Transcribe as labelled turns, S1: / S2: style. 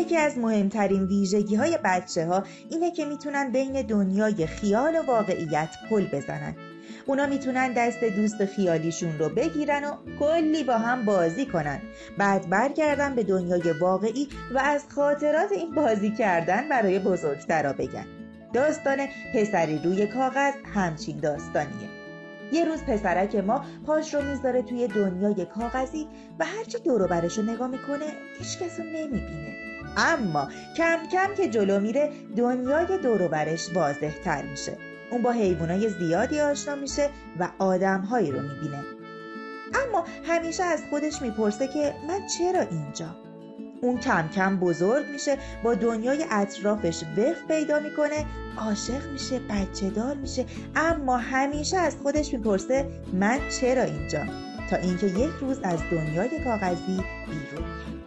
S1: یکی از مهمترین ویژگی‌های بچه‌ها اینه که میتونن بین دنیای خیال و واقعیت پل بزنن. اونا میتونن دست دوست خیالیشون رو بگیرن و کلی با هم بازی کنن، بعد برگردن به دنیای واقعی و از خاطرات این بازی کردن برای بزرگترا بگن. داستان پسری روی کاغذ همچین داستانیه. یه روز پسرک ما پاش رو میذاره توی دنیای کاغذی و هرچی دور و برش رو نگاه میکنه هیچ کس رو نمیبینه. اما کم کم که جلو میره دنیای دور و برش واضح تر میشه. اون با حیوانای زیادی آشنا میشه و آدم‌هایی رو میبینه. اما همیشه از خودش میپرسه که من چرا اینجا؟ اون کم کم بزرگ میشه، با دنیای اطرافش وقت پیدا میکنه، عاشق میشه، بچه دار میشه، اما همیشه از خودش میپرسه من چرا اینجا؟ تا اینکه یک روز از دنیای کاغذی بیرون میاد.